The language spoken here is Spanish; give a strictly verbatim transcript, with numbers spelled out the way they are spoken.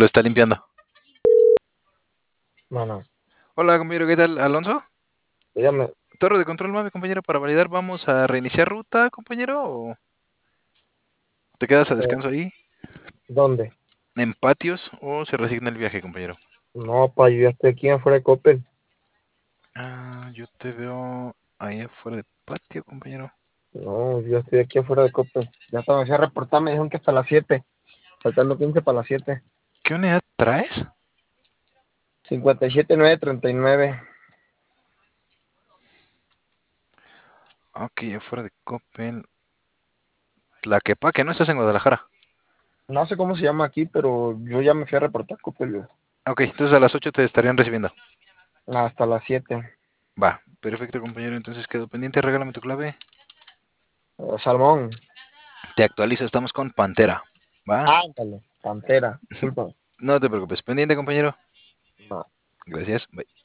lo está limpiando. Bueno, Hola, compañero, ¿qué tal? ¿Alonso? dígame, Torre de control nueve, compañero, para validar. ¿Vamos a reiniciar ruta, compañero? ¿O te quedas a eh, descanso ahí? ¿dónde? ¿En patios? ¿O se resigna el viaje, compañero? No, pa, yo ya estoy aquí afuera de Coppel. Ah, yo te veo ahí afuera de patio, compañero. No, yo estoy aquí afuera de Coppel. Ya estaba a reportar, me dijeron que hasta las siete. Faltando quince para las siete. ¿Qué unidad traes? cincuenta y siete nueve treinta y nueve. Ok, afuera de Coppel. Tlaquepaque, ¿no estás en Guadalajara? No sé cómo se llama aquí, pero yo ya me fui a reportar Coppel. Yo. Ok, entonces a las ocho te estarían recibiendo. Hasta las siete. Va, perfecto, compañero. Entonces quedo pendiente. Regálame tu clave. Eh, Salmón. Te actualizo, estamos con Pantera. Va, Ándale. Pantera. Disculpa. no te preocupes. Pendiente, compañero. No. Gracias. Bye.